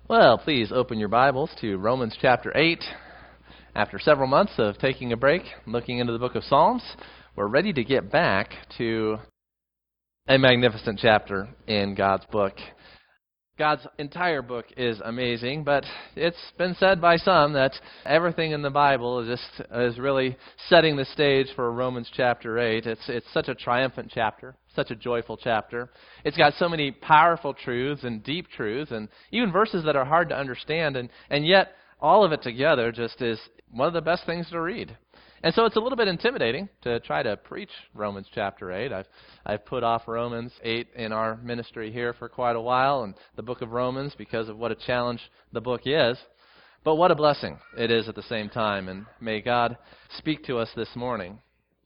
Well, please open your Bibles to Romans chapter 8. After several months of taking a break, looking into the book of Psalms, we're ready to get back to a magnificent chapter in God's book. God's entire book is amazing, but it's been said by some that everything in the Bible is really setting the stage for Romans chapter 8. It's such a triumphant chapter, such a joyful chapter. It's got so many powerful truths and deep truths, and even verses that are hard to understand, and yet all of it together just is one of the best things to read. And so it's a little bit intimidating to try to preach Romans chapter 8. I've put off Romans 8 in our ministry here for quite a while, and the book of Romans, because of what a challenge the book is. But what a blessing it is at the same time, and may God speak to us this morning.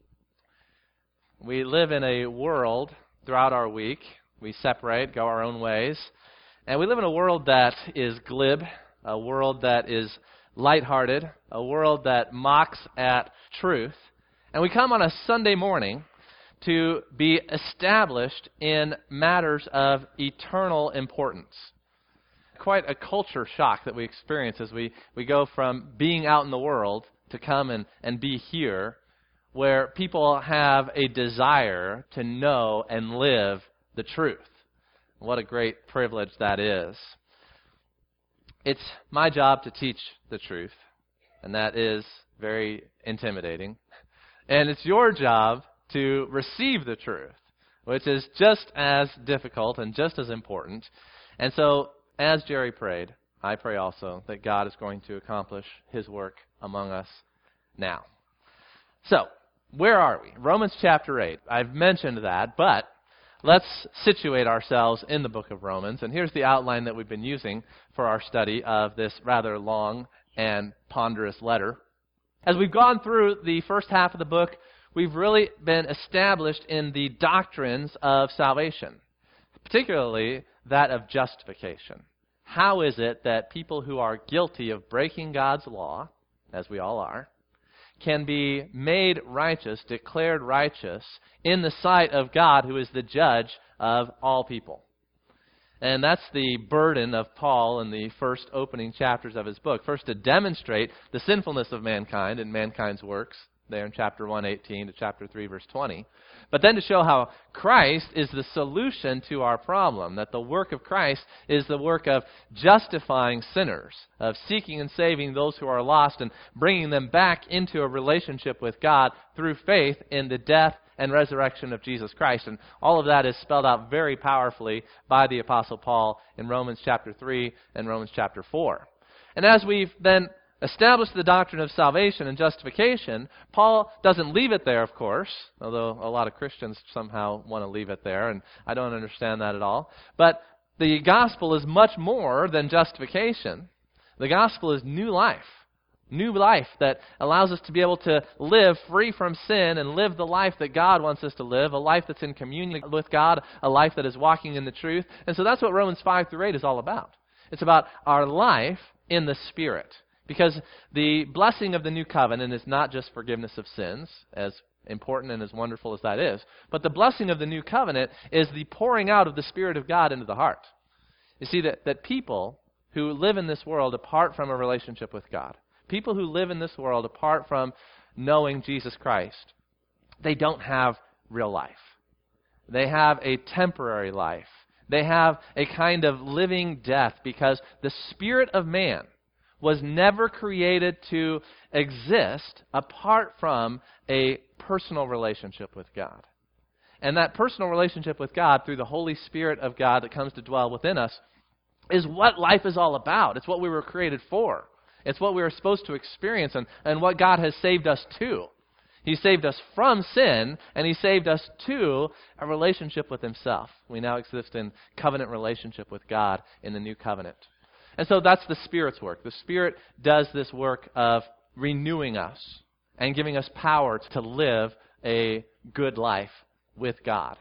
We live in a world throughout our week. We separate, go our own ways, and we live in a world that is glib, a world that is lighthearted, a world that mocks at truth. And we come on a Sunday morning to be established in matters of eternal importance. Quite a culture shock that we experience as we go from being out in the world to come and be here, where people have a desire to know and live the truth. What a great privilege that is. It's my job to teach the truth, and that is very intimidating. And it's your job to receive the truth, which is just as difficult and just as important. And so, as Jerry prayed, I pray also that God is going to accomplish His work among us now. So, where are we? Romans chapter 8. I've mentioned that, but let's situate ourselves in the book of Romans, and here's the outline that we've been using for our study of this rather long and ponderous letter. As we've gone through the first half of the book, we've really been established in the doctrines of salvation, particularly that of justification. How is it that people who are guilty of breaking God's law, as we all are, can be made righteous, declared righteous, in the sight of God, who is the judge of all people? And that's the burden of Paul in the first opening chapters of his book. First, to demonstrate the sinfulness of mankind and mankind's works, there in chapter 1:18 to chapter 3, verse 20. But then to show how Christ is the solution to our problem, that the work of Christ is the work of justifying sinners, of seeking and saving those who are lost and bringing them back into a relationship with God through faith in the death and resurrection of Jesus Christ. And all of that is spelled out very powerfully by the Apostle Paul in Romans chapter 3 and Romans chapter 4. And as we've then established the doctrine of salvation and justification, Paul doesn't leave it there, of course, although a lot of Christians somehow want to leave it there, and I don't understand that at all. But the gospel is much more than justification. The gospel is new life that allows us to be able to live free from sin and live the life that God wants us to live, a life that's in communion with God, a life that is walking in the truth. And so that's what Romans 5 through 8 is all about. It's about our life in the Spirit. Because the blessing of the new covenant is not just forgiveness of sins, as important and as wonderful as that is, but the blessing of the new covenant is the pouring out of the Spirit of God into the heart. You see, that people who live in this world apart from a relationship with God, people who live in this world apart from knowing Jesus Christ, they don't have real life. They have a temporary life. They have a kind of living death, because the spirit of man was never created to exist apart from a personal relationship with God. And that personal relationship with God, through the Holy Spirit of God that comes to dwell within us, is what life is all about. It's what we were created for. It's what we were supposed to experience, and what God has saved us to. He saved us from sin, and He saved us to a relationship with Himself. We now exist in covenant relationship with God in the new covenant. And so that's the Spirit's work. The Spirit does this work of renewing us and giving us power to live a good life with God.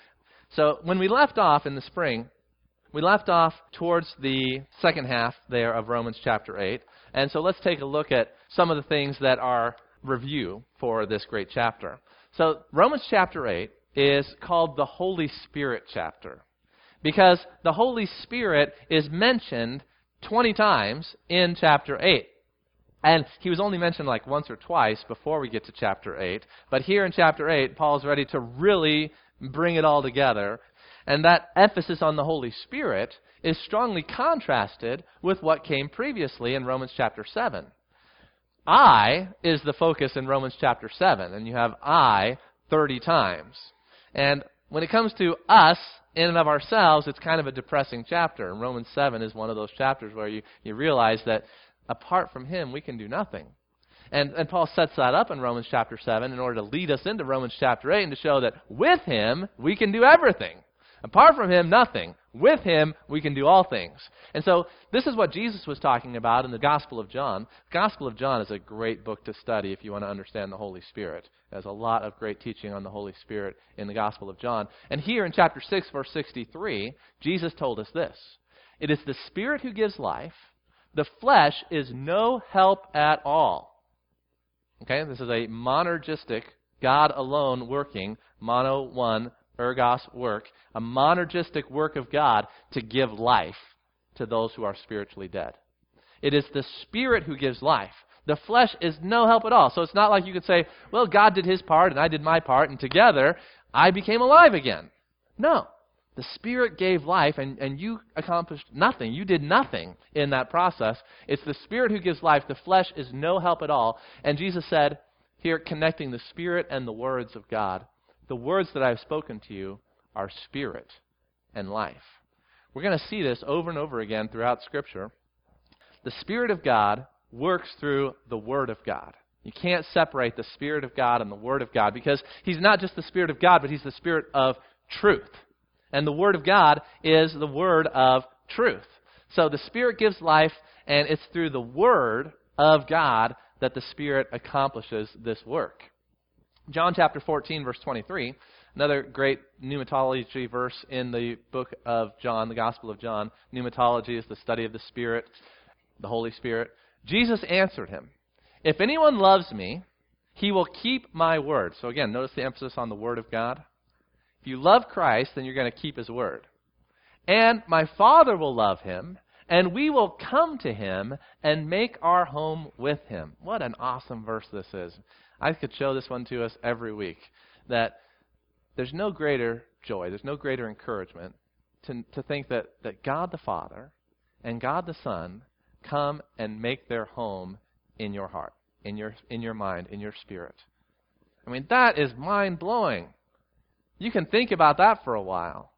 So when we left off in the spring, we left off towards the second half there of Romans chapter 8. And so let's take a look at some of the things that are review for this great chapter. So Romans chapter 8 is called the Holy Spirit chapter, because the Holy Spirit is mentioned 20 times in chapter 8. And he was only mentioned like once or twice before we get to chapter 8. But here in chapter 8, Paul's ready to really bring it all together. And that emphasis on the Holy Spirit is strongly contrasted with what came previously in Romans chapter 7. I is the focus in Romans chapter 7, and you have I 30 times. And when it comes to us, in and of ourselves, it's kind of a depressing chapter. And Romans 7 is one of those chapters where you realize that apart from Him, we can do nothing. And Paul sets that up in Romans chapter 7 in order to lead us into Romans chapter 8 and to show that with Him, we can do everything. Apart from Him, nothing. With Him, we can do all things. And so this is what Jesus was talking about in the Gospel of John. The Gospel of John is a great book to study if you want to understand the Holy Spirit. There's a lot of great teaching on the Holy Spirit in the Gospel of John. And here in chapter 6, verse 63, Jesus told us this. It is the Spirit who gives life. The flesh is no help at all. Okay, this is a monergistic, God alone working, mono, one, ergos work, a monergistic work of God to give life to those who are spiritually dead. It is the Spirit who gives life. The flesh is no help at all. So it's not like you could say, well, God did His part and I did my part, and together I became alive again. No. The Spirit gave life, and you accomplished nothing. You did nothing in that process. It's the Spirit who gives life. The flesh is no help at all. And Jesus said, here, connecting the Spirit and the words of God, the words that I have spoken to you are spirit and life. We're going to see this over and over again throughout Scripture. The Spirit of God works through the Word of God. You can't separate the Spirit of God and the Word of God because He's not just the Spirit of God, but He's the Spirit of truth. And the Word of God is the Word of truth. So the Spirit gives life, and it's through the Word of God that the Spirit accomplishes this work. John chapter 14, verse 23, another great pneumatology verse in the book of John, the Gospel of John. Pneumatology is the study of the Spirit, the Holy Spirit. Jesus answered him, if anyone loves me, he will keep my word. So again, notice the emphasis on the Word of God. If you love Christ, then you're going to keep His word. And my Father will love him, and we will come to him and make our home with him. What an awesome verse this is. I could show this one to us every week, that there's no greater joy, there's no greater encouragement to think that God the Father and God the Son come and make their home in your heart, in your mind, in your spirit. I mean, that is mind-blowing. You can think about that for a while.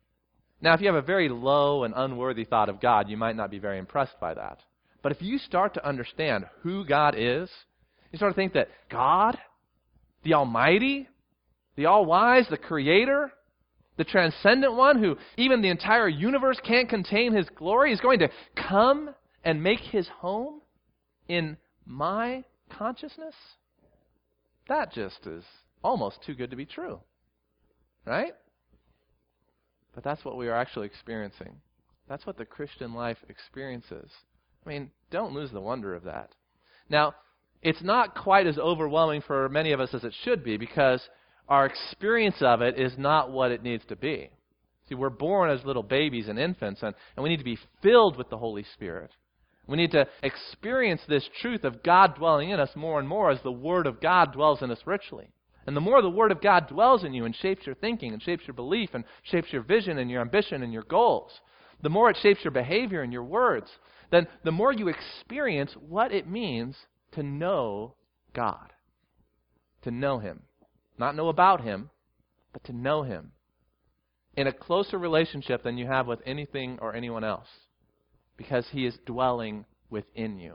Now, if you have a very low and unworthy thought of God, you might not be very impressed by that. But if you start to understand who God is, you start to think that God, the Almighty, the All-Wise, the Creator, the Transcendent One, who even the entire universe can't contain His glory, is going to come and make His home in my consciousness? That just is almost too good to be true. Right? But that's what we are actually experiencing. That's what the Christian life experiences. I mean, don't lose the wonder of that. Now, it's not quite as overwhelming for many of us as it should be because our experience of it is not what it needs to be. See, we're born as little babies and infants, and we need to be filled with the Holy Spirit. We need to experience this truth of God dwelling in us more and more as the Word of God dwells in us richly. And the more the Word of God dwells in you and shapes your thinking and shapes your belief and shapes your vision and your ambition and your goals, the more it shapes your behavior and your words, then the more you experience what it means to know God, to know Him. Not know about Him, but to know Him in a closer relationship than you have with anything or anyone else, because He is dwelling within you.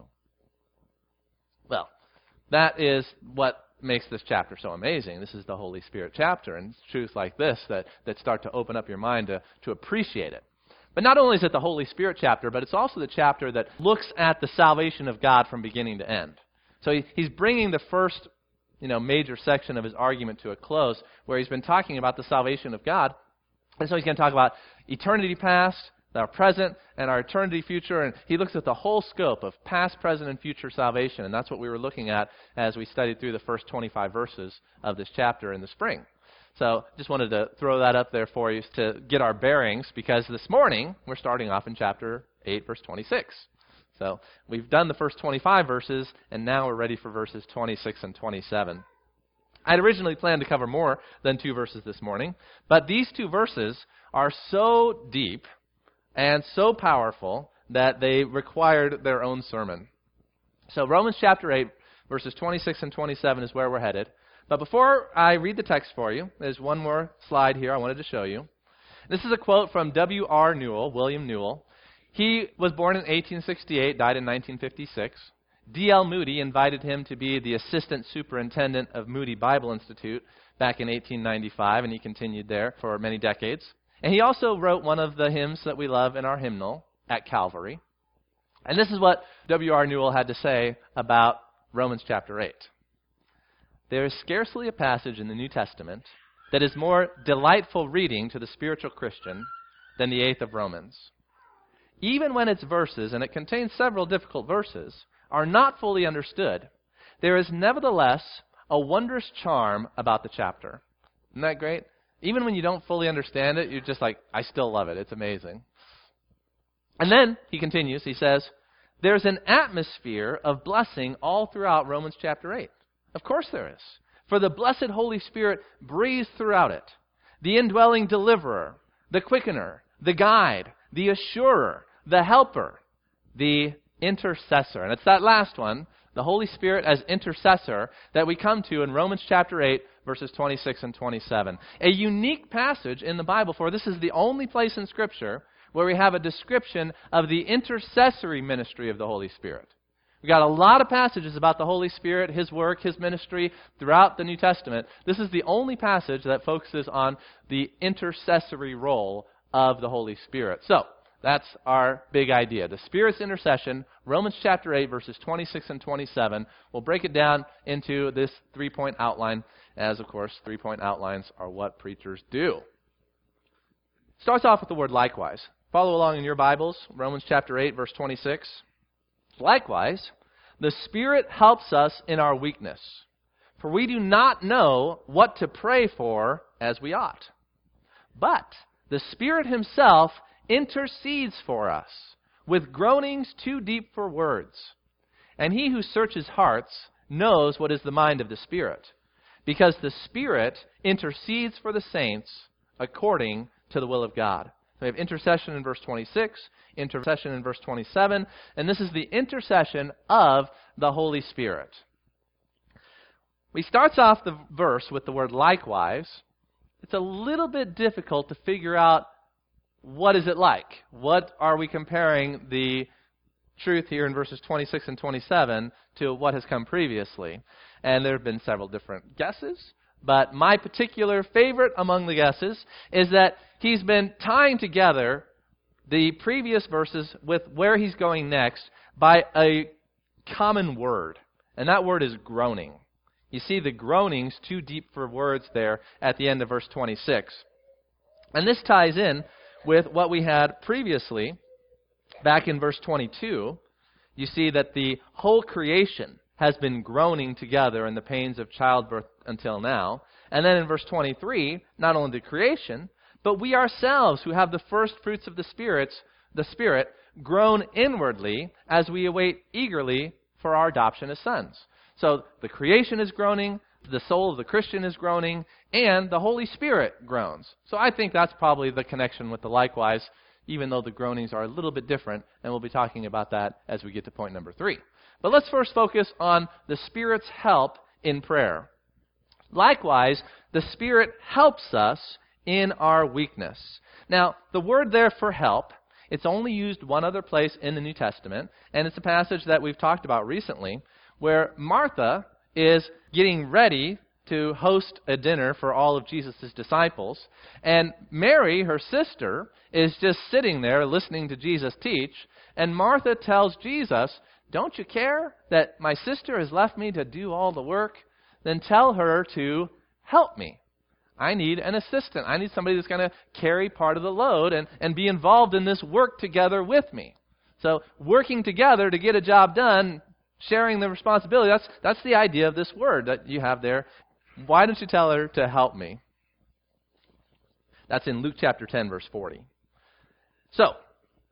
Well, that is what makes this chapter so amazing. This is the Holy Spirit chapter, and it's truths like this that start to open up your mind to appreciate it. But not only is it the Holy Spirit chapter, but it's also the chapter that looks at the salvation of God from beginning to end. So he's bringing the first major section of his argument to a close, where he's been talking about the salvation of God. And so he's going to talk about eternity past, our present, and our eternity future. And he looks at the whole scope of past, present, and future salvation. And that's what we were looking at as we studied through the first 25 verses of this chapter in the spring. So just wanted to throw that up there for you to get our bearings, because this morning we're starting off in chapter 8, verse 26. So we've done the first 25 verses, and now we're ready for verses 26 and 27. I'd originally planned to cover more than 2 verses this morning, but these 2 verses are so deep and so powerful that they required their own sermon. So Romans chapter 8, verses 26 and 27 is where we're headed. But before I read the text for you, there's one more slide here I wanted to show you. This is a quote from W.R. Newell, William Newell. He was born in 1868, died in 1956. D.L. Moody invited him to be the assistant superintendent of Moody Bible Institute back in 1895, and he continued there for many decades. And he also wrote one of the hymns that we love in our hymnal, At Calvary. And this is what W.R. Newell had to say about Romans chapter 8. There is scarcely a passage in the New Testament that is more delightful reading to the spiritual Christian than the 8th of Romans. Even when its verses, and it contains several difficult verses, are not fully understood, there is nevertheless a wondrous charm about the chapter. Isn't that great? Even when you don't fully understand it, you're just like, I still love it. It's amazing. And then, he continues, he says, there's an atmosphere of blessing all throughout Romans chapter 8. Of course there is. For the blessed Holy Spirit breathes throughout it. The indwelling deliverer, the quickener, the guide, the assurer, the helper, the intercessor. And it's that last one, the Holy Spirit as intercessor, that we come to in Romans chapter 8, verses 26 and 27. A unique passage in the Bible, for this is the only place in Scripture where we have a description of the intercessory ministry of the Holy Spirit. We've got a lot of passages about the Holy Spirit, His work, His ministry throughout the New Testament. This is the only passage that focuses on the intercessory role of the Holy Spirit. So, that's our big idea. The Spirit's intercession, Romans chapter 8, verses 26 and 27. We'll break it down into this 3-point outline, as, of course, 3-point outlines are what preachers do. Starts off with the word likewise. Follow along in your Bibles, Romans chapter 8, verse 26. Likewise, the Spirit helps us in our weakness, for we do not know what to pray for as we ought. But the Spirit Himself intercedes for us with groanings too deep for words. And He who searches hearts knows what is the mind of the Spirit, because the Spirit intercedes for the saints according to the will of God. We have intercession in verse 26, intercession in verse 27, and this is the intercession of the Holy Spirit. We starts off the verse with the word likewise. It's a little bit difficult to figure out what is it like. What are we comparing the truth here in verses 26 and 27 to what has come previously? And there have been several different guesses. But my particular favorite among the guesses is that he's been tying together the previous verses with where he's going next by a common word. And that word is groaning. You see the groanings too deep for words there at the end of verse 26. And this ties in with what we had previously back in verse 22. You see that the whole creation has been groaning together in the pains of childbirth until now. And then in verse 23, not only the creation, but we ourselves who have the first fruits of the Spirit, groan inwardly as we await eagerly for our adoption as sons. So the creation is groaning, the soul of the Christian is groaning, and the Holy Spirit groans. So I think that's probably the connection with the likewise, even though the groanings are a little bit different, and we'll be talking about that as we get to point number 3. But let's first focus on the Spirit's help in prayer. Likewise, the Spirit helps us in our weakness. Now, the word there for help, it's only used one other place in the New Testament, and it's a passage that we've talked about recently, where Martha is getting ready to host a dinner for all of Jesus' disciples, and Mary, her sister, is just sitting there listening to Jesus teach, and Martha tells Jesus, "Don't you care that my sister has left me to do all the work? Then tell her to help me. I need an assistant. I need somebody that's going to carry part of the load and be involved in this work together with me." So working together to get a job done, sharing the responsibility, that's the idea of this word that you have there. Why don't you tell her to help me? That's in Luke chapter 10, verse 40. So,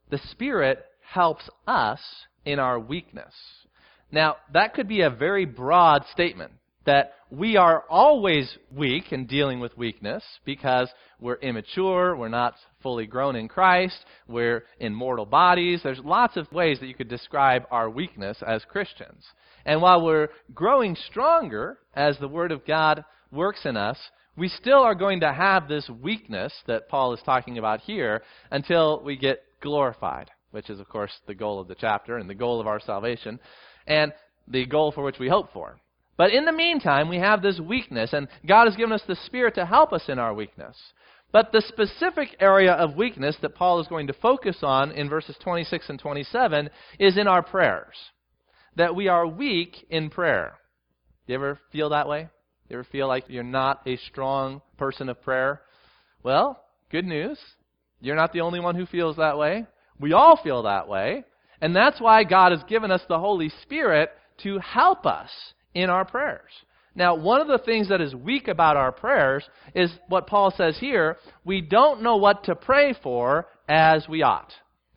the Spirit helps us in our weakness. Now, that could be a very broad statement, that we are always weak in dealing with weakness because we're immature, we're not fully grown in Christ, we're in mortal bodies. There's lots of ways that you could describe our weakness as Christians. And while we're growing stronger as the Word of God works in us, we still are going to have this weakness that Paul is talking about here until we get glorified, which is, of course, the goal of the chapter and the goal of our salvation, and the goal for which we hope for. But in the meantime, we have this weakness, and God has given us the Spirit to help us in our weakness. But the specific area of weakness that Paul is going to focus on in verses 26 and 27 is in our prayers. That we are weak in prayer. Do you ever feel that way? You ever feel like you're not a strong person of prayer? Well, good news. You're not the only one who feels that way. We all feel that way. And that's why God has given us the Holy Spirit to help us in our prayers. Now, one of the things that is weak about our prayers is what Paul says here: we don't know what to pray for as we ought.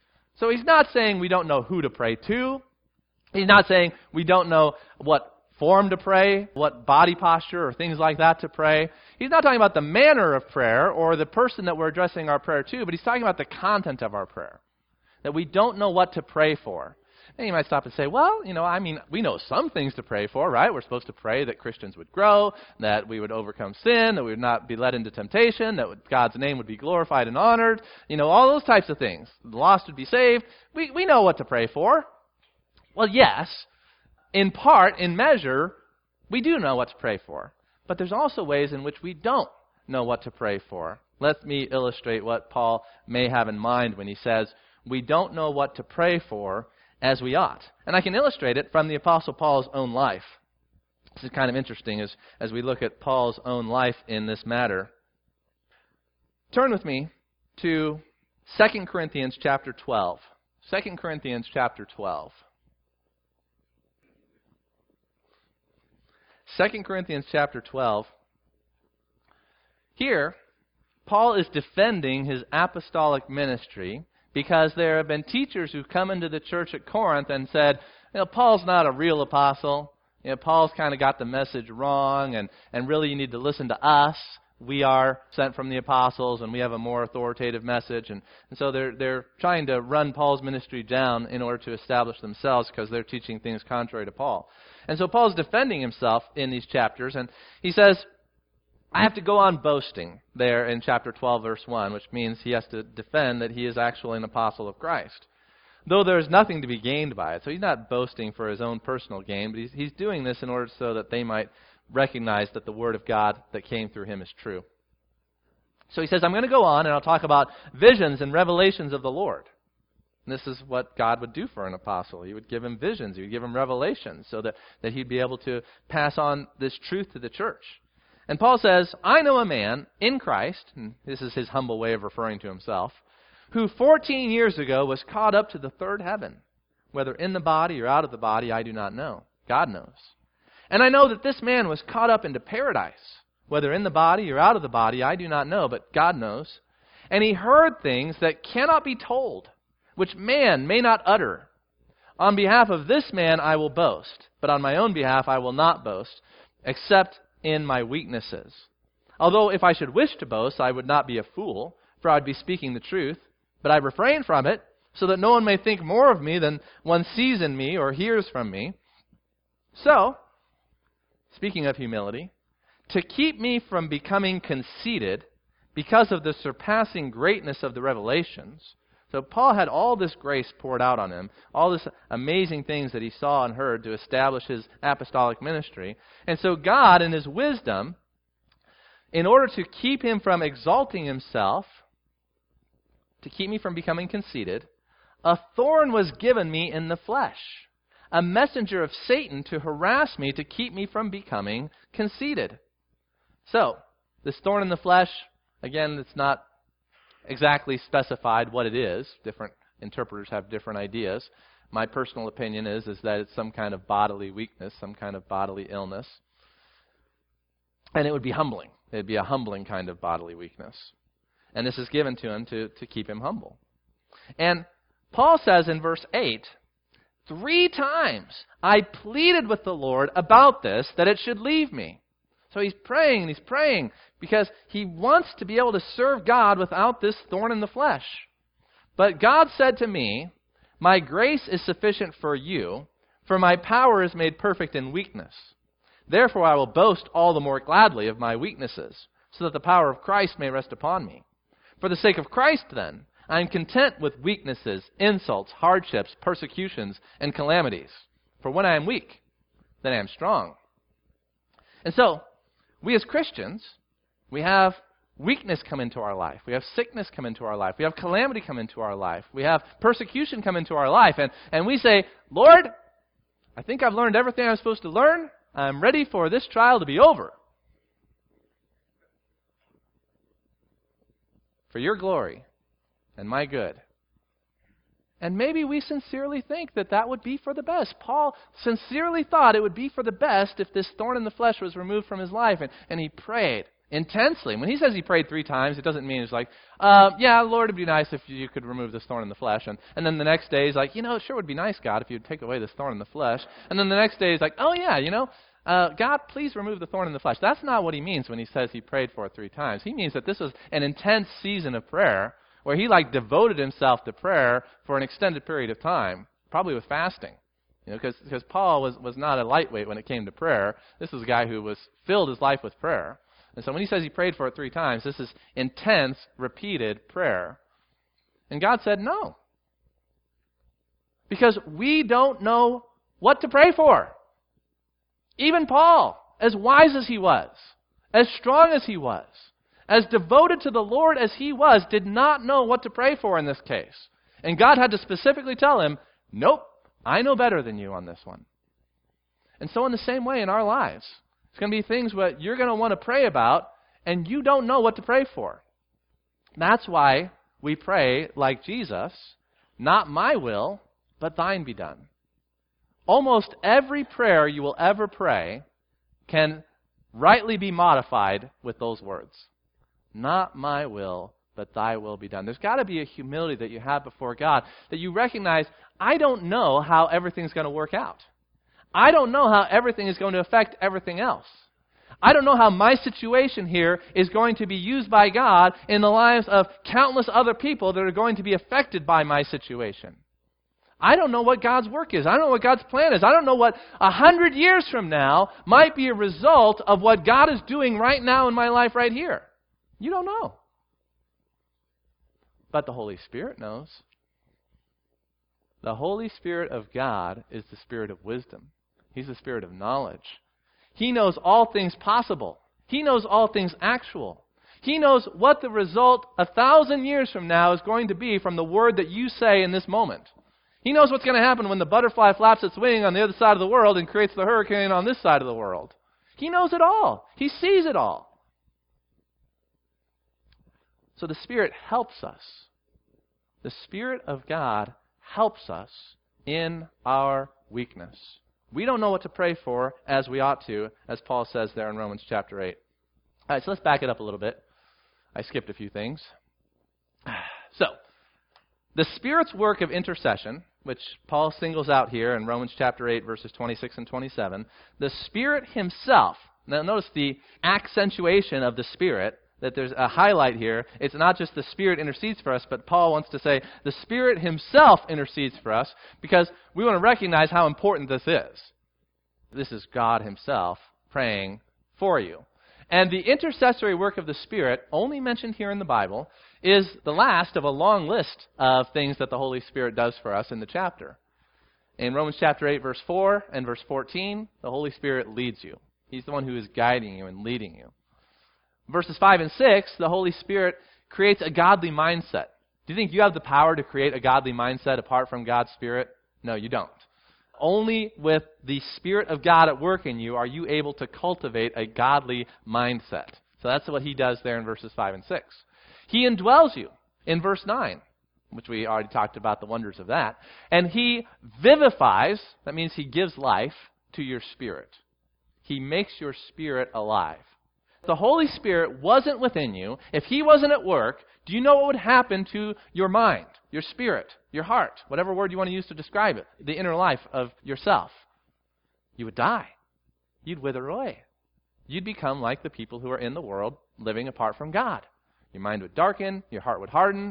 So he's not saying we don't know who to pray to. He's not saying we don't know what form to pray, what body posture or things like that to pray. He's not talking about the manner of prayer or the person that we're addressing our prayer to, but he's talking about the content of our prayer. That we don't know what to pray for. And you might stop and say, well, we know some things to pray for, right? We're supposed to pray that Christians would grow, that we would overcome sin, that we would not be led into temptation, that God's name would be glorified and honored, all those types of things. The lost would be saved. We know what to pray for. Well, yes, in part, in measure, we do know what to pray for. But there's also ways in which we don't know what to pray for. Let me illustrate what Paul may have in mind when he says, we don't know what to pray for as we ought. And I can illustrate it from the Apostle Paul's own life. This is kind of interesting as we look at Paul's own life in this matter. Turn with me to 2 Corinthians chapter 12. 2 Corinthians chapter 12. 2 Corinthians chapter 12. Here, Paul is defending his apostolic ministry because there have been teachers who've come into the church at Corinth and said, Paul's not a real apostle. Paul's kind of got the message wrong, and really you need to listen to us. We are sent from the apostles, and we have a more authoritative message. And so they're trying to run Paul's ministry down in order to establish themselves because they're teaching things contrary to Paul. And so Paul's defending himself in these chapters, and he says, I have to go on boasting there in chapter 12, verse 1, which means he has to defend that he is actually an apostle of Christ, though there is nothing to be gained by it. So he's not boasting for his own personal gain, but he's doing this in order so that they might recognize that the Word of God that came through him is true. So he says, I'm going to go on and I'll talk about visions and revelations of the Lord. And this is what God would do for an apostle. He would give him visions. He would give him revelations so that he'd be able to pass on this truth to the church. And Paul says, I know a man in Christ, and this is his humble way of referring to himself, who 14 years ago was caught up to the third heaven. Whether in the body or out of the body, I do not know. God knows. And I know that this man was caught up into paradise. Whether in the body or out of the body, I do not know, but God knows. And he heard things that cannot be told, which man may not utter. On behalf of this man I will boast, but on my own behalf I will not boast, except in my weaknesses. Although if I should wish to boast, I would not be a fool, for I would be speaking the truth. But I refrain from it, so that no one may think more of me than one sees in me or hears from me. So, speaking of humility, to keep me from becoming conceited because of the surpassing greatness of the revelations. So Paul had all this grace poured out on him, all this amazing things that he saw and heard to establish his apostolic ministry. And so God, in his wisdom, in order to keep him from exalting himself, to keep me from becoming conceited, a thorn was given me in the flesh, a messenger of Satan to harass me, to keep me from becoming conceited. So, this thorn in the flesh, again, it's not exactly specified what it is. Different interpreters have different ideas. My personal opinion is that it's some kind of bodily weakness, some kind of bodily illness. And it would be humbling. It would be a humbling kind of bodily weakness. And this is given to him to keep him humble. And Paul says in verse 8, 3 times I pleaded with the Lord about this, that it should leave me. So he's praying and he's praying because he wants to be able to serve God without this thorn in the flesh. But God said to me, my grace is sufficient for you, for my power is made perfect in weakness. Therefore I will boast all the more gladly of my weaknesses, so that the power of Christ may rest upon me. For the sake of Christ, then, I am content with weaknesses, insults, hardships, persecutions, and calamities. For when I am weak, then I am strong. And so, we as Christians, we have weakness come into our life. We have sickness come into our life. We have calamity come into our life. We have persecution come into our life. And we say, Lord, I think I've learned everything I'm supposed to learn. I'm ready for this trial to be over. For your glory and my good. And maybe we sincerely think that that would be for the best. Paul sincerely thought it would be for the best if this thorn in the flesh was removed from his life. And he prayed intensely. When he says he prayed 3 times, it doesn't mean it's like, yeah, Lord, it'd be nice if you could remove this thorn in the flesh. And then the next day he's like, it sure would be nice, God, if you'd take away this thorn in the flesh. And then the next day he's like, oh yeah, God, please remove the thorn in the flesh. That's not what he means when he says he prayed for it 3 times. He means that this was an intense season of prayer where he devoted himself to prayer for an extended period of time, probably with fasting. Because Paul was not a lightweight when it came to prayer. This was a guy who was filled his life with prayer. And so when he says he prayed for it 3 times, this is intense, repeated prayer. And God said no. Because we don't know what to pray for. Even Paul, as wise as he was, as strong as he was, as devoted to the Lord as he was, did not know what to pray for in this case. And God had to specifically tell him, nope, I know better than you on this one. And so in the same way in our lives, it's going to be things that you're going to want to pray about, and you don't know what to pray for. That's why we pray like Jesus, not my will, but thine be done. Almost every prayer you will ever pray can rightly be modified with those words. Not my will, but thy will be done. There's got to be a humility that you have before God, that you recognize, I don't know how everything's going to work out. I don't know how everything is going to affect everything else. I don't know how my situation here is going to be used by God in the lives of countless other people that are going to be affected by my situation. I don't know what God's work is. I don't know what God's plan is. I don't know what 100 years from now might be a result of what God is doing right now in my life right here. You don't know. But the Holy Spirit knows. The Holy Spirit of God is the Spirit of wisdom. He's the Spirit of knowledge. He knows all things possible. He knows all things actual. He knows what the result 1,000 years from now is going to be from the word that you say in this moment. He knows what's going to happen when the butterfly flaps its wing on the other side of the world and creates the hurricane on this side of the world. He knows it all. He sees it all. So the Spirit helps us. The Spirit of God helps us in our weakness. We don't know what to pray for as we ought to, as Paul says there in Romans chapter 8. All right, so let's back it up a little bit. I skipped a few things. So, the Spirit's work of intercession, which Paul singles out here in Romans chapter 8, verses 26 and 27, the Spirit himself, now notice the accentuation of the Spirit, that there's a highlight here. It's not just the Spirit intercedes for us, but Paul wants to say the Spirit himself intercedes for us because we want to recognize how important this is. This is God himself praying for you. And the intercessory work of the Spirit, only mentioned here in the Bible, is the last of a long list of things that the Holy Spirit does for us in the chapter. In Romans chapter 8, verse 4 and verse 14, the Holy Spirit leads you. He's the one who is guiding you and leading you. Verses 5 and 6, the Holy Spirit creates a godly mindset. Do you think you have the power to create a godly mindset apart from God's Spirit? No, you don't. Only with the Spirit of God at work in you are you able to cultivate a godly mindset. So that's what he does there in verses 5 and 6. He indwells you in verse 9, which we already talked about the wonders of that. And he vivifies, that means he gives life to your spirit. He makes your spirit alive. If the Holy Spirit wasn't within you, if He wasn't at work, do you know what would happen to your mind, your spirit, your heart, whatever word you want to use to describe it, the inner life of yourself? You would die. You'd wither away. You'd become like the people who are in the world living apart from God. Your mind would darken, your heart would harden,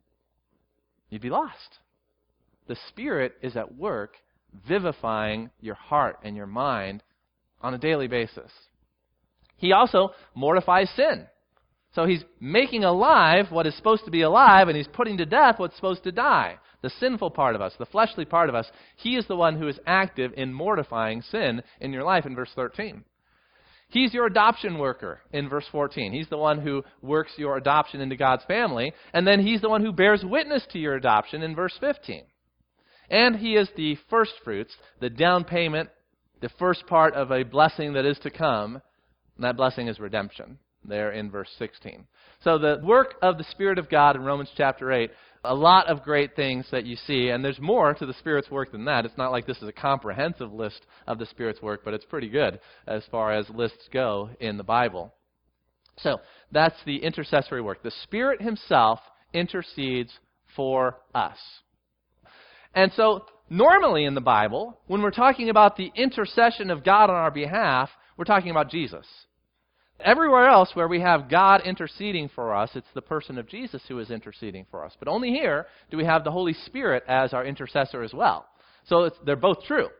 you'd be lost. The Spirit is at work vivifying your heart and your mind on a daily basis. He also mortifies sin. So He's making alive what is supposed to be alive, and He's putting to death what's supposed to die. The sinful part of us, the fleshly part of us, He is the one who is active in mortifying sin in your life in verse 13. He's your adoption worker in verse 14. He's the one who works your adoption into God's family, and then He's the one who bears witness to your adoption in verse 15. And He is the first fruits, the down payment, the first part of a blessing that is to come, and that blessing is redemption, there in verse 16. So the work of the Spirit of God in Romans chapter 8, a lot of great things that you see, and there's more to the Spirit's work than that. It's not like this is a comprehensive list of the Spirit's work, but it's pretty good as far as lists go in the Bible. So that's the intercessory work. The Spirit Himself intercedes for us. And so normally in the Bible, when we're talking about the intercession of God on our behalf, we're talking about Jesus. Everywhere else where we have God interceding for us, it's the person of Jesus who is interceding for us. But only here do we have the Holy Spirit as our intercessor as well. So they're both true.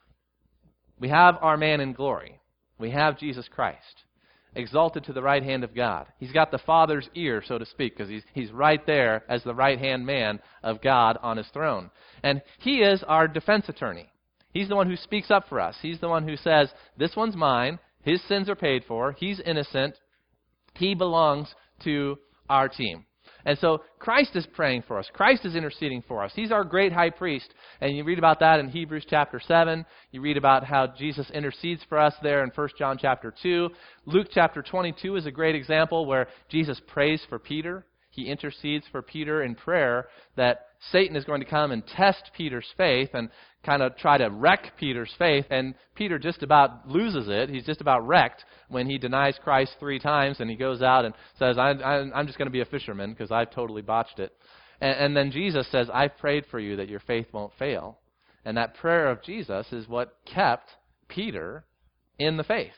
We have our man in glory. We have Jesus Christ, exalted to the right hand of God. He's got the Father's ear, so to speak, because he's right there as the right-hand man of God on His throne. And He is our defense attorney. He's the one who speaks up for us. He's the one who says, this one's mine. His sins are paid for. He's innocent. He belongs to our team. And so Christ is praying for us. Christ is interceding for us. He's our great high priest. And you read about that in Hebrews chapter 7. You read about how Jesus intercedes for us there in 1 John chapter 2. Luke chapter 22 is a great example where Jesus prays for Peter. He intercedes for Peter in prayer that Satan is going to come and test Peter's faith and kind of try to wreck Peter's faith. And Peter just about loses it. He's just about wrecked when he denies Christ 3 times and he goes out and says, I'm just going to be a fisherman because I've totally botched it. And then Jesus says, I've prayed for you that your faith won't fail. And that prayer of Jesus is what kept Peter in the faith.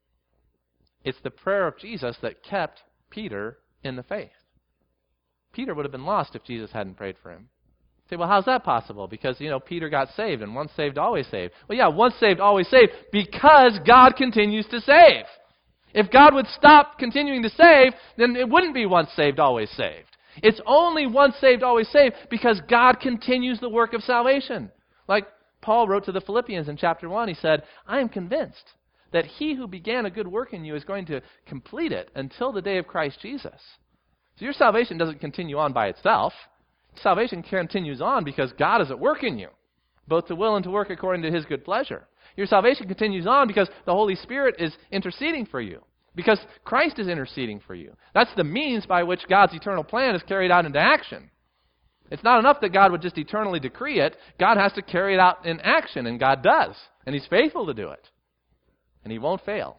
It's the prayer of Jesus that kept Peter in the faith. Peter would have been lost if Jesus hadn't prayed for him. You say, well, how's that possible? Because, Peter got saved, and once saved, always saved. Well, yeah, once saved, always saved, because God continues to save. If God would stop continuing to save, then it wouldn't be once saved, always saved. It's only once saved, always saved, because God continues the work of salvation. Like Paul wrote to the Philippians in chapter 1, he said, I am convinced that He who began a good work in you is going to complete it until the day of Christ Jesus. So your salvation doesn't continue on by itself. Salvation continues on because God is at work in you, both to will and to work according to His good pleasure. Your salvation continues on because the Holy Spirit is interceding for you, because Christ is interceding for you. That's the means by which God's eternal plan is carried out into action. It's not enough that God would just eternally decree it. God has to carry it out in action, and God does. And He's faithful to do it. And He won't fail.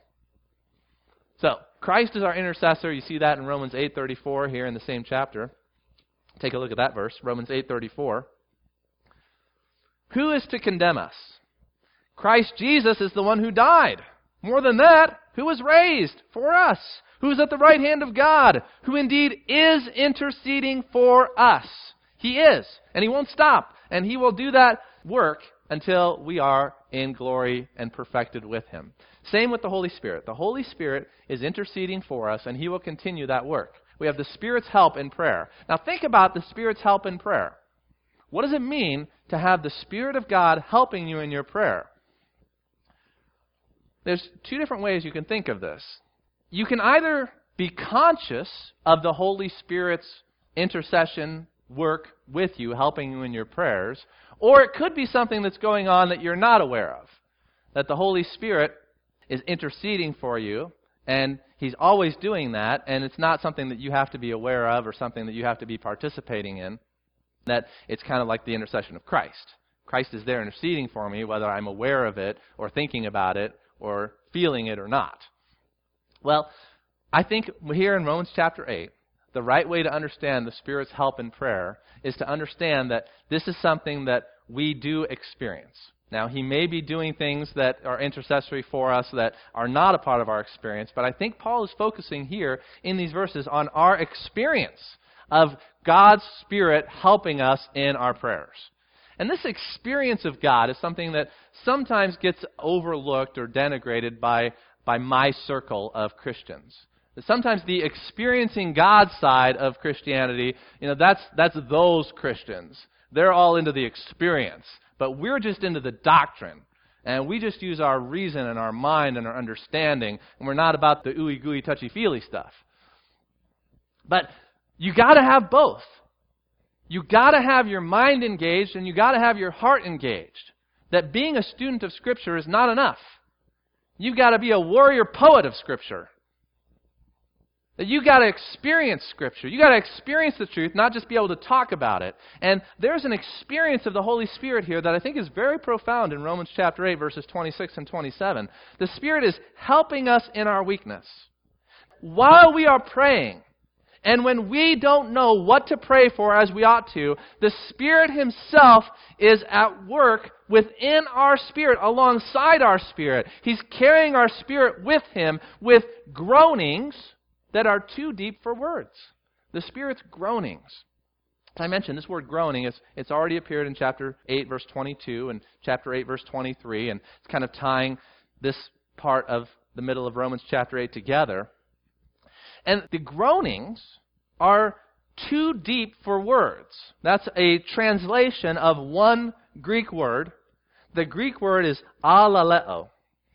So, Christ is our intercessor. You see that in Romans 8:34 here in the same chapter. Take a look at that verse, Romans 8:34. Who is to condemn us? Christ Jesus is the one who died. More than that, who was raised for us, who is at the right hand of God, who indeed is interceding for us. He is, and He won't stop, and He will do that work until we are in glory and perfected with Him. Same with the Holy Spirit. The Holy Spirit is interceding for us, and He will continue that work. We have the Spirit's help in prayer. Now think about the Spirit's help in prayer. What does it mean to have the Spirit of God helping you in your prayer? There's 2 different ways you can think of this. You can either be conscious of the Holy Spirit's intercession work with you, helping you in your prayers, or it could be something that's going on that you're not aware of, that the Holy Spirit is interceding for you, and He's always doing that, and it's not something that you have to be aware of or something that you have to be participating in, that it's kind of like the intercession of Christ. Christ is there interceding for me, whether I'm aware of it or thinking about it or feeling it or not. Well, I think here in Romans chapter 8, the right way to understand the Spirit's help in prayer is to understand that this is something that we do experience. Now, He may be doing things that are intercessory for us that are not a part of our experience, but I think Paul is focusing here in these verses on our experience of God's Spirit helping us in our prayers. And this experience of God is something that sometimes gets overlooked or denigrated by my circle of Christians. Sometimes the experiencing God side of Christianity, that's those Christians. They're all into the experience, but we're just into the doctrine. And we just use our reason and our mind and our understanding, and we're not about the ooey gooey touchy-feely stuff. But you got to have both. You got to have your mind engaged and you got to have your heart engaged. That being a student of Scripture is not enough. You've got to be a warrior poet of Scripture. That you got to experience Scripture. You got to experience the truth, not just be able to talk about it. And there's an experience of the Holy Spirit here that I think is very profound in Romans chapter 8, verses 26 and 27. The Spirit is helping us in our weakness. While we are praying, and when we don't know what to pray for as we ought to, the Spirit Himself is at work within our spirit, alongside our spirit. He's carrying our spirit with Him with groanings that are too deep for words. The Spirit's groanings. As I mentioned, this word groaning, it's already appeared in chapter 8, verse 22, and chapter 8, verse 23, and it's kind of tying this part of the middle of Romans chapter 8 together. And the groanings are too deep for words. That's a translation of one Greek word. The Greek word is alaleo.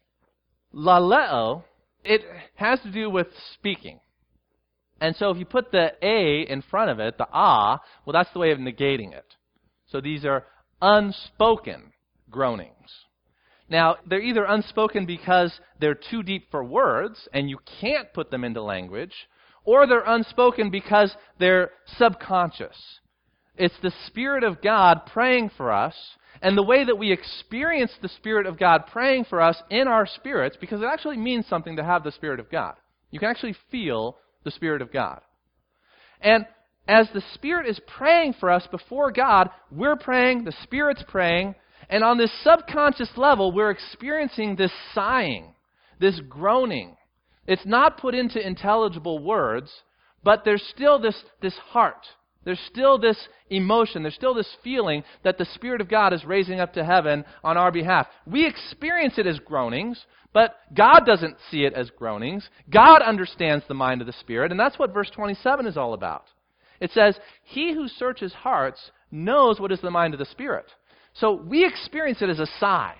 Laleo, it has to do with speaking. And so if you put the A in front of it, the well, that's the way of negating it. So these are unspoken groanings. Now, they're either unspoken because they're too deep for words and you can't put them into language, or they're unspoken because they're subconscious. It's the Spirit of God praying for us, and the way that we experience the Spirit of God praying for us in our spirits, because it actually means something to have the Spirit of God. You can actually feel the Spirit of God. And as the Spirit is praying for us before God, we're praying, the Spirit's praying, and on this subconscious level, we're experiencing this sighing, this groaning. It's not put into intelligible words, but there's still this heart. There's still this emotion. There's still this feeling that the Spirit of God is raising up to heaven on our behalf. We experience it as groanings, but God doesn't see it as groanings. God understands the mind of the Spirit, and that's what verse 27 is all about. It says, "He who searches hearts knows what is the mind of the Spirit." So we experience it as a sigh.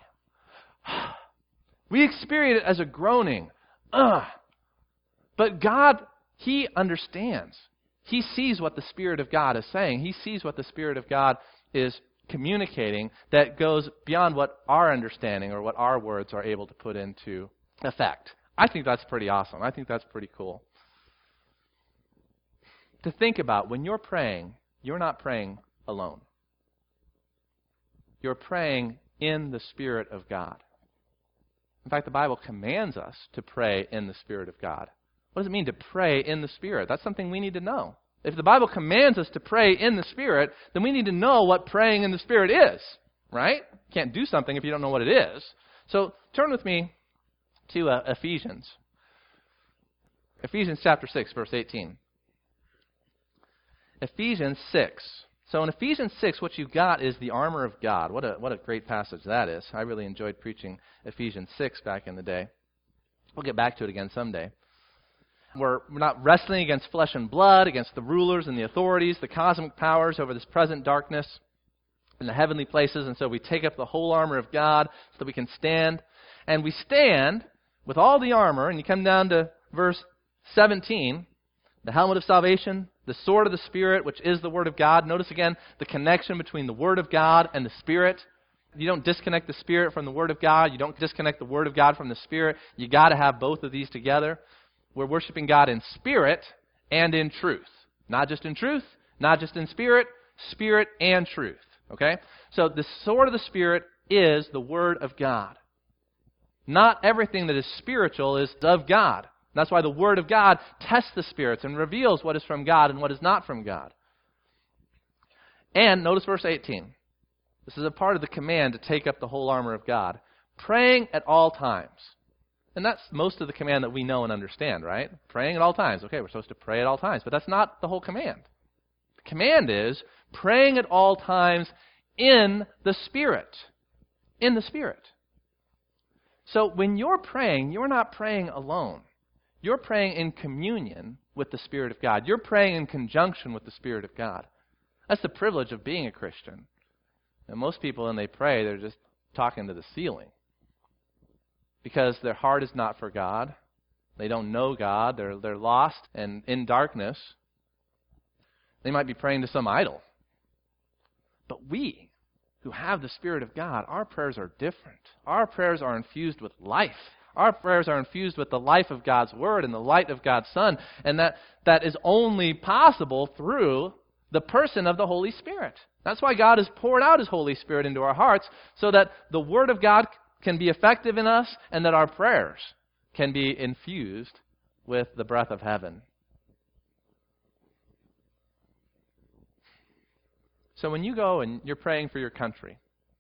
We experience it as a groaning. But God, He understands. He sees what the Spirit of God is saying. He sees what the Spirit of God is communicating that goes beyond what our understanding or what our words are able to put into effect. I think that's pretty awesome. I think that's pretty cool. To think about, when you're praying, you're not praying alone. You're praying in the Spirit of God. In fact, the Bible commands us to pray in the Spirit of God. What does it mean to pray in the Spirit? That's something we need to know. If the Bible commands us to pray in the Spirit, then we need to know what praying in the Spirit is, right? You can't do something if you don't know what it is. So turn with me to Ephesians. Ephesians chapter 6, verse 18. Ephesians 6. So in Ephesians 6, what you've got is the armor of God. What a great passage that is. I really enjoyed preaching Ephesians 6 back in the day. We'll get back to it again someday. We're not wrestling against flesh and blood, against the rulers and the authorities, the cosmic powers over this present darkness in the heavenly places. And so we take up the whole armor of God so that we can stand. And we stand with all the armor. And you come down to verse 17, the helmet of salvation, the sword of the Spirit, which is the Word of God. Notice again the connection between the Word of God and the Spirit. You don't disconnect the Spirit from the Word of God. You don't disconnect the Word of God from the Spirit. You got to have both of these together. We're worshiping God in spirit and in truth. Not just in truth, not just in spirit, spirit and truth. Okay? So the sword of the Spirit is the Word of God. Not everything that is spiritual is of God. That's why the Word of God tests the spirits and reveals what is from God and what is not from God. And notice verse 18. This is a part of the command to take up the whole armor of God. Praying at all times. And that's most of the command that we know and understand, right? Praying at all times. Okay, we're supposed to pray at all times. But that's not the whole command. The command is praying at all times in the Spirit. In the Spirit. So when you're praying, you're not praying alone. You're praying in communion with the Spirit of God. You're praying in conjunction with the Spirit of God. That's the privilege of being a Christian. And most people, when they pray, they're just talking to the ceiling. Because their heart is not for God. They don't know God. They're lost and in darkness. They might be praying to some idol. But we, who have the Spirit of God, our prayers are different. Our prayers are infused with life. Our prayers are infused with the life of God's Word and the light of God's Son. And that is only possible through the person of the Holy Spirit. That's why God has poured out His Holy Spirit into our hearts, so that the Word of God can be effective in us and that our prayers can be infused with the breath of heaven. So when you go and you're praying for your country,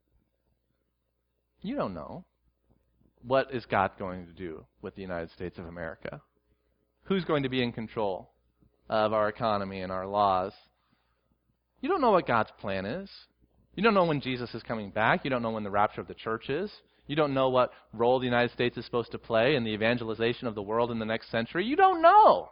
you don't know what is God going to do with the United States of America. Who's going to be in control of our economy and our laws? You don't know what God's plan is. You don't know when Jesus is coming back. You don't know when the rapture of the church is. You don't know what role the United States is supposed to play in the evangelization of the world in the next century. You don't know.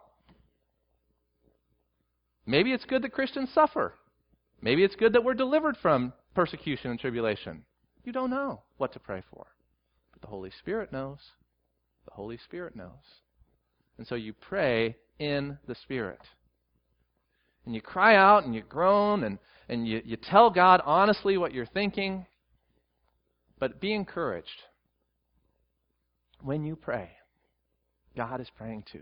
Maybe it's good that Christians suffer. Maybe it's good that we're delivered from persecution and tribulation. You don't know what to pray for. But the Holy Spirit knows. The Holy Spirit knows. And so you pray in the Spirit. And you cry out and you groan and you tell God honestly what you're thinking. But be encouraged. When you pray, God is praying too.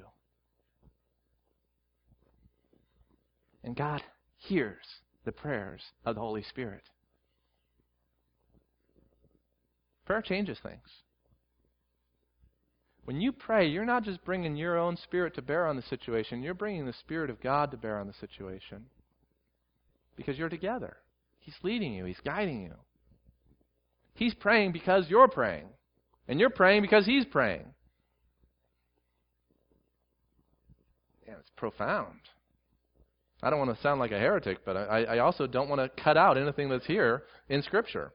And God hears the prayers of the Holy Spirit. Prayer changes things. When you pray, you're not just bringing your own spirit to bear on the situation. You're bringing the Spirit of God to bear on the situation. Because you're together. He's leading you. He's guiding you. He's praying because you're praying. And you're praying because He's praying. Yeah, it's profound. I don't want to sound like a heretic, but I also don't want to cut out anything that's here in Scripture.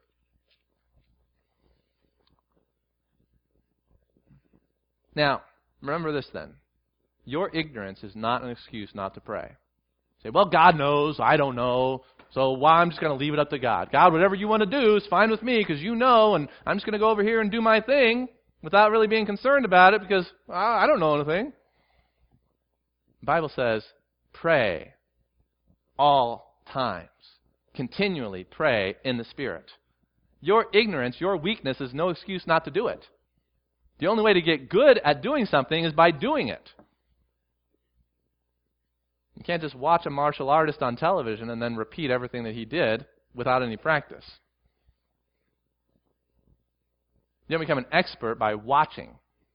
Now, remember this then. Your ignorance is not an excuse not to pray. Say, well, God knows, I don't know, so I'm just going to leave it up to God. God, whatever you want to do is fine with me because you know, and I'm just going to go over here and do my thing without really being concerned about it because I don't know anything. The Bible says, pray all times. Continually pray in the Spirit. Your ignorance, your weakness is no excuse not to do it. The only way to get good at doing something is by doing it. You can't just watch a martial artist on television and then repeat everything that he did without any practice. You don't become an expert by watching.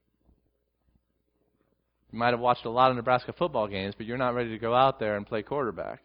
You might have watched a lot of Nebraska football games, but you're not ready to go out there and play quarterback.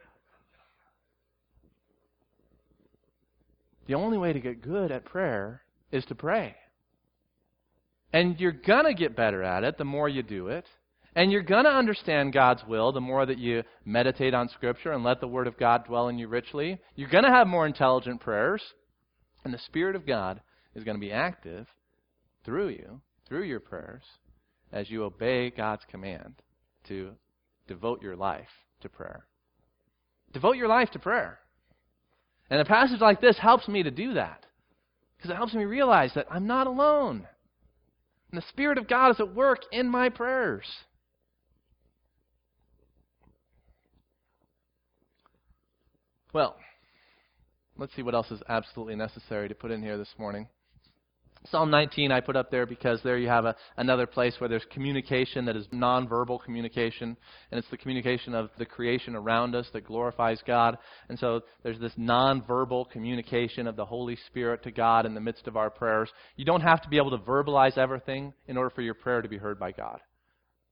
The only way to get good at prayer is to pray. And you're going to get better at it the more you do it. And you're going to understand God's will the more that you meditate on Scripture and let the Word of God dwell in you richly. You're going to have more intelligent prayers. And the Spirit of God is going to be active through you, through your prayers, as you obey God's command to devote your life to prayer. Devote your life to prayer. And a passage like this helps me to do that. Because it helps me realize that I'm not alone. And the Spirit of God is at work in my prayers. Well, let's see what else is absolutely necessary to put in here this morning. Psalm 19 I put up there because there you have another place where there's communication that is nonverbal communication, and it's the communication of the creation around us that glorifies God. And so there's this nonverbal communication of the Holy Spirit to God in the midst of our prayers. You don't have to be able to verbalize everything in order for your prayer to be heard by God.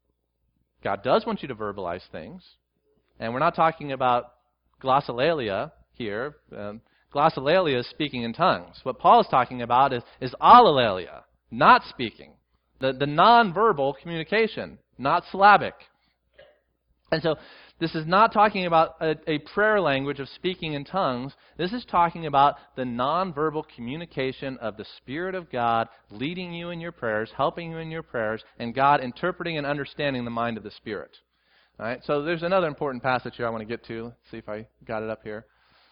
God does want you to verbalize things. And we're not talking about glossolalia here. Glossolalia is speaking in tongues. What Paul is talking about is allelalia, not speaking. The nonverbal communication, not syllabic. And so this is not talking about a prayer language of speaking in tongues. This is talking about the nonverbal communication of the Spirit of God leading you in your prayers, helping you in your prayers, and God interpreting and understanding the mind of the Spirit. All right, so there's another important passage here I want to get to. Let's see if I got it up here.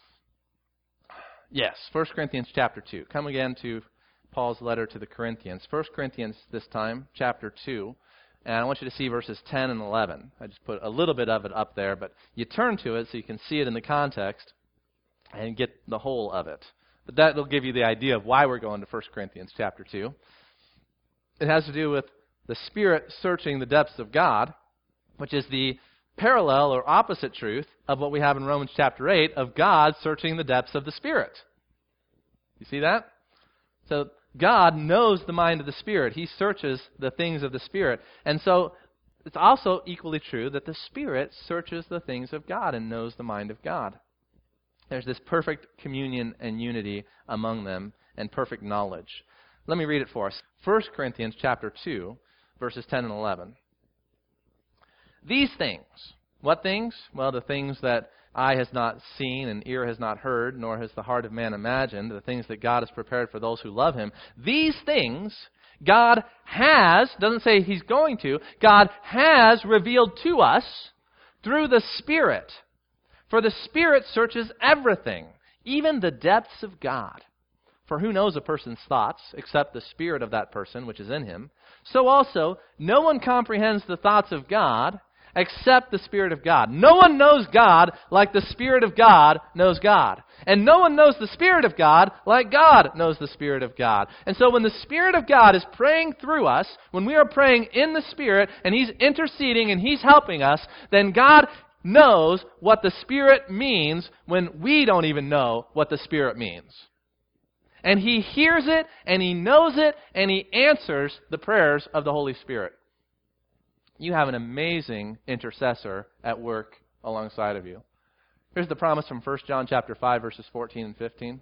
Yes, 1 Corinthians chapter 2. Come again to Paul's letter to the Corinthians. 1 Corinthians this time, chapter 2. And I want you to see verses 10 and 11. I just put a little bit of it up there, but you turn to it so you can see it in the context and get the whole of it. But that will give you the idea of why we're going to 1 Corinthians chapter 2. It has to do with the Spirit searching the depths of God, which is the parallel or opposite truth of what we have in Romans chapter 8 of God searching the depths of the Spirit. You see that? So God knows the mind of the Spirit. He searches the things of the Spirit. And so it's also equally true that the Spirit searches the things of God and knows the mind of God. There's this perfect communion and unity among them and perfect knowledge. Let me read it for us. 1 Corinthians chapter 2, verses 10 and 11. These things. What things? Well, the things that eye has not seen and ear has not heard, nor has the heart of man imagined, the things that God has prepared for those who love Him. These things God has, doesn't say He's going to, God has revealed to us through the Spirit. For the Spirit searches everything, even the depths of God. For who knows a person's thoughts, except the spirit of that person which is in him? So also, no one comprehends the thoughts of God, except the Spirit of God. No one knows God like the Spirit of God knows God. And no one knows the Spirit of God like God knows the Spirit of God. And so when the Spirit of God is praying through us, when we are praying in the Spirit, and He's interceding and He's helping us, then God knows what the Spirit means when we don't even know what the Spirit means. And He hears it, and He knows it, and He answers the prayers of the Holy Spirit. You have an amazing intercessor at work alongside of you. Here's the promise from 1 John chapter 5, verses 14 and 15.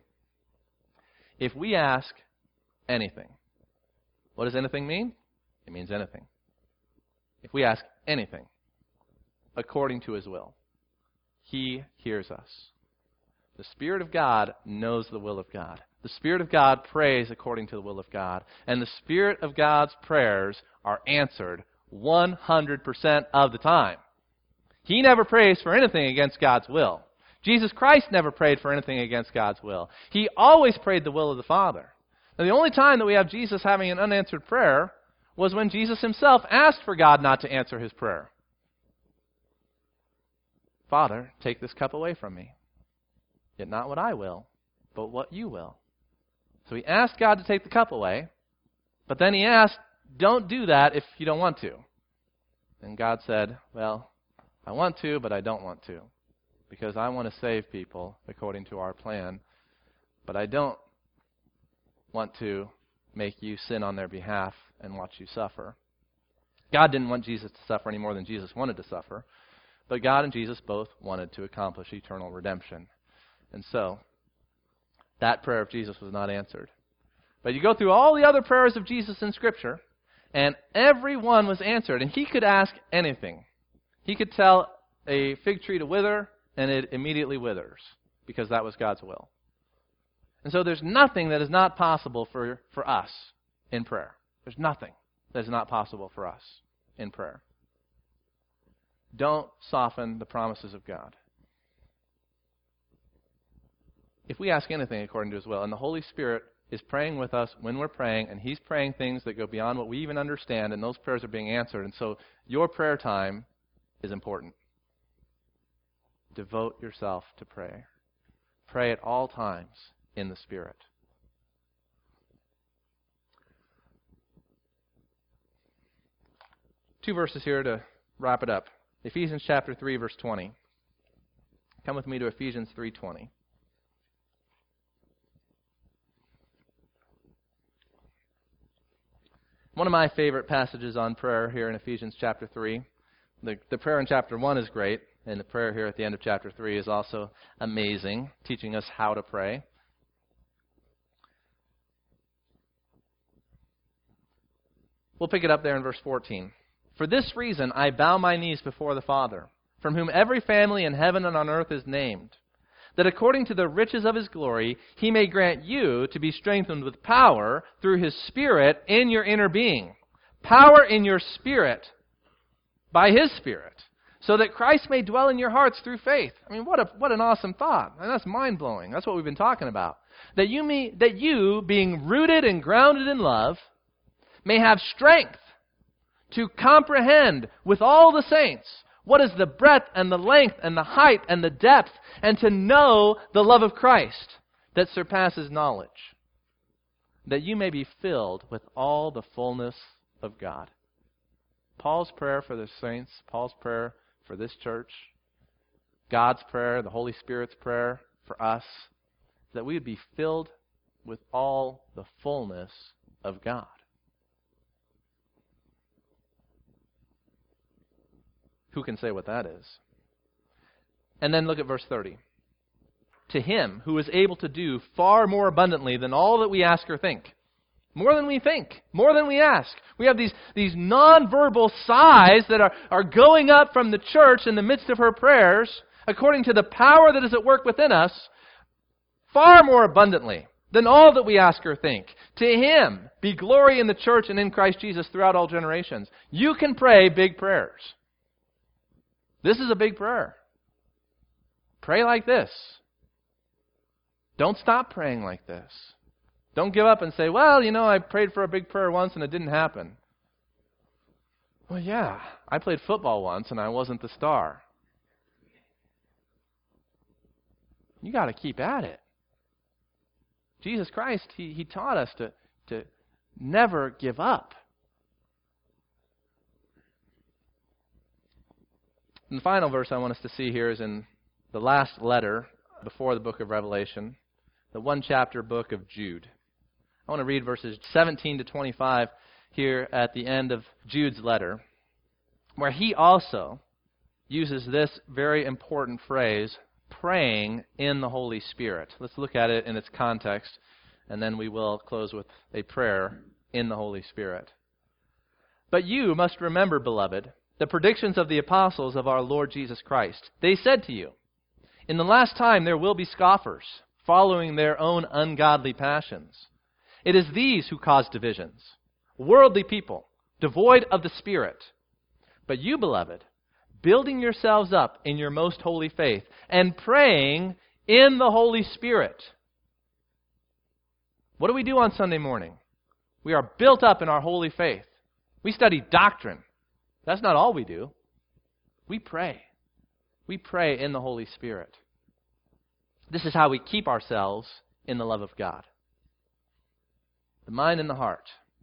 If we ask anything, what does anything mean? It means anything. If we ask anything according to His will, He hears us. The Spirit of God knows the will of God. The Spirit of God prays according to the will of God. And the Spirit of God's prayers are answered 100% of the time. He never prays for anything against God's will. Jesus Christ never prayed for anything against God's will. He always prayed the will of the Father. Now, the only time that we have Jesus having an unanswered prayer was when Jesus Himself asked for God not to answer His prayer. Father, take this cup away from me. Yet not what I will, but what you will. So He asked God to take the cup away, but then He asked, don't do that if you don't want to. And God said, well, I want to, but I don't want to. Because I want to save people according to our plan. But I don't want to make you sin on their behalf and watch you suffer. God didn't want Jesus to suffer any more than Jesus wanted to suffer. But God and Jesus both wanted to accomplish eternal redemption. And so, that prayer of Jesus was not answered. But you go through all the other prayers of Jesus in Scripture, and every one was answered. And He could ask anything. He could tell a fig tree to wither, and it immediately withers, because that was God's will. And so there's nothing that is not possible for us in prayer. There's nothing that is not possible for us in prayer. Don't soften the promises of God. If we ask anything according to His will, and the Holy Spirit is praying with us when we're praying, and He's praying things that go beyond what we even understand, and those prayers are being answered. And so your prayer time is important. Devote yourself to prayer. Pray at all times in the Spirit. Two verses here to wrap it up. Ephesians chapter 3, verse 20. Come with me to Ephesians 3:20. One of my favorite passages on prayer here in Ephesians chapter 3. The prayer in chapter 1 is great, and the prayer here at the end of chapter 3 is also amazing, teaching us how to pray. We'll pick it up there in verse 14. For this reason I bow my knees before the Father, from whom every family in heaven and on earth is named, that according to the riches of his glory he may grant you to be strengthened with power through his Spirit in your inner being. Power in your spirit by his Spirit, so that Christ may dwell in your hearts through faith. I mean, what an awesome thought. And that's mind-blowing. That's what we've been talking about. That you, being rooted and grounded in love, may have strength to comprehend with all the saints what is the breadth and the length and the height and the depth, and to know the love of Christ that surpasses knowledge, that you may be filled with all the fullness of God. Paul's prayer for the saints, Paul's prayer for this church, God's prayer, the Holy Spirit's prayer for us, is that we would be filled with all the fullness of God. Who can say what that is? And then look at verse 30. To him who is able to do far more abundantly than all that we ask or think. More than we think, more than we ask. We have these nonverbal sighs that are going up from the church in the midst of her prayers, according to the power that is at work within us, far more abundantly than all that we ask or think. To him be glory in the church and in Christ Jesus throughout all generations. You can pray big prayers. This is a big prayer. Pray like this. Don't stop praying like this. Don't give up and say, well, I prayed for a big prayer once and it didn't happen. Well, yeah, I played football once and I wasn't the star. You got to keep at it. Jesus Christ, He taught us to never give up. And the final verse I want us to see here is in the last letter before the book of Revelation, the one chapter book of Jude. I want to read verses 17 to 25 here at the end of Jude's letter, where he also uses this very important phrase, praying in the Holy Spirit. Let's look at it in its context, and then we will close with a prayer in the Holy Spirit. But you must remember, beloved, the predictions of the apostles of our Lord Jesus Christ. They said to you, in the last time there will be scoffers, following their own ungodly passions. It is these who cause divisions, worldly people, devoid of the Spirit. But you, beloved, building yourselves up in your most holy faith, and praying in the Holy Spirit. What do we do on Sunday morning? We are built up in our holy faith. We study doctrine. That's not all we do. We pray. We pray in the Holy Spirit. This is how we keep ourselves in the love of God. The mind and the heart.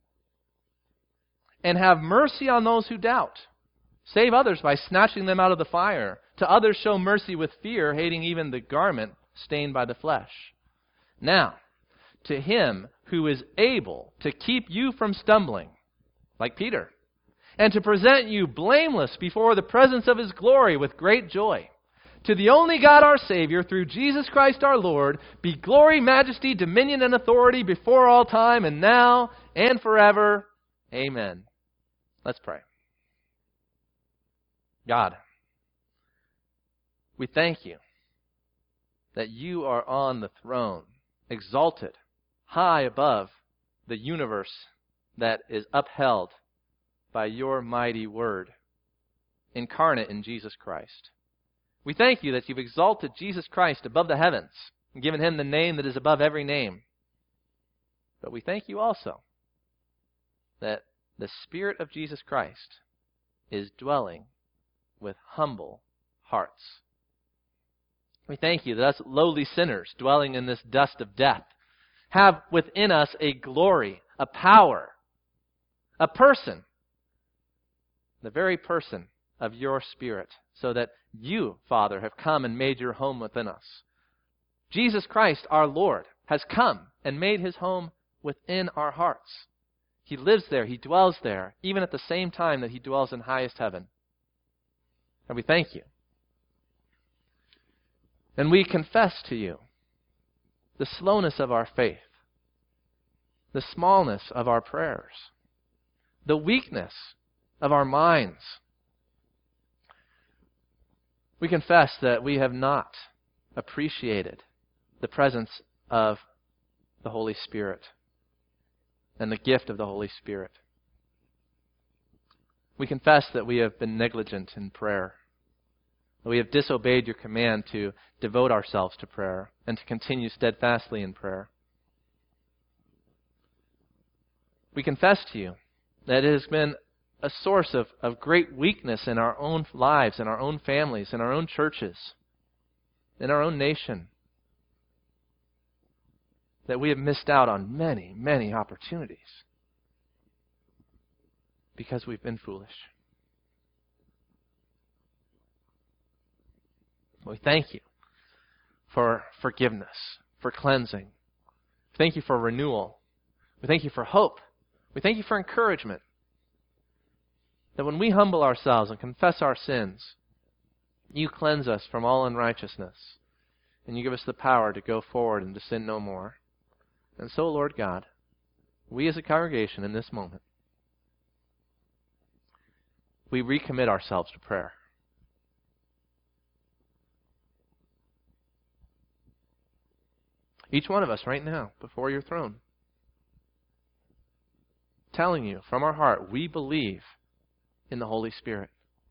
And have mercy on those who doubt. Save others by snatching them out of the fire. To others show mercy with fear, hating even the garment stained by the flesh. Now, to him who is able to keep you from stumbling, like Peter, and to present you blameless before the presence of his glory with great joy. To the only God our Savior, through Jesus Christ our Lord, be glory, majesty, dominion, and authority before all time, and now, and forever. Amen. Let's pray. God, we thank you that you are on the throne, exalted, high above the universe that is upheld by your mighty word, incarnate in Jesus Christ. We thank you that you've exalted Jesus Christ above the heavens and given him the name that is above every name. But we thank you also that the Spirit of Jesus Christ is dwelling with humble hearts. We thank you that us lowly sinners dwelling in this dust of death have within us a glory, a power, a person, the very person of your Spirit, so that you, Father, have come and made your home within us. Jesus Christ, our Lord, has come and made his home within our hearts. He lives there, he dwells there, even at the same time that he dwells in highest heaven. And we thank you. And we confess to you the slowness of our faith, the smallness of our prayers, the weakness of our minds. We confess that we have not appreciated the presence of the Holy Spirit and the gift of the Holy Spirit. We confess that we have been negligent in prayer, that we have disobeyed your command to devote ourselves to prayer and to continue steadfastly in prayer. We confess to you that it has been a source of great weakness in our own lives, in our own families, in our own churches, in our own nation, that we have missed out on many, many opportunities because we've been foolish. We thank you for forgiveness, for cleansing. Thank you for renewal. We thank you for hope. We thank you for encouragement. That when we humble ourselves and confess our sins, you cleanse us from all unrighteousness, and you give us the power to go forward and to sin no more. And so, Lord God, we as a congregation in this moment, we recommit ourselves to prayer. Each one of us right now before your throne, telling you from our heart, we believe in the Holy Spirit.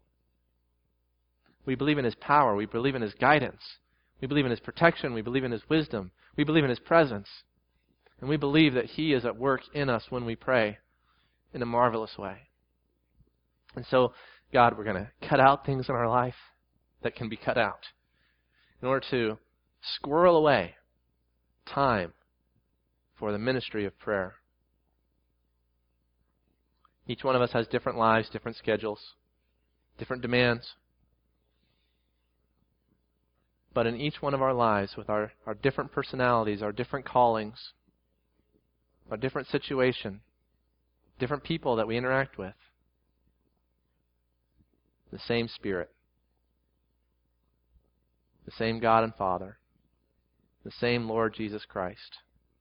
We believe in His power. We believe in His guidance. We believe in His protection. We believe in His wisdom. We believe in His presence. And we believe that He is at work in us when we pray in a marvelous way. And so, God, we're going to cut out things in our life that can be cut out in order to squirrel away time for the ministry of prayer. Each one of us has different lives, different schedules, different demands. But in each one of our lives, with our different personalities, our different callings, our different situation, different people that we interact with, the same Spirit, the same God and Father, the same Lord Jesus Christ.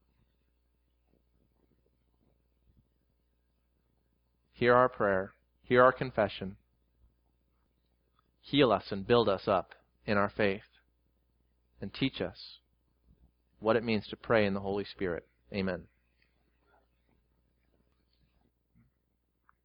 Hear our prayer, hear our confession, heal us and build us up in our faith, and teach us what it means to pray in the Holy Spirit. Amen.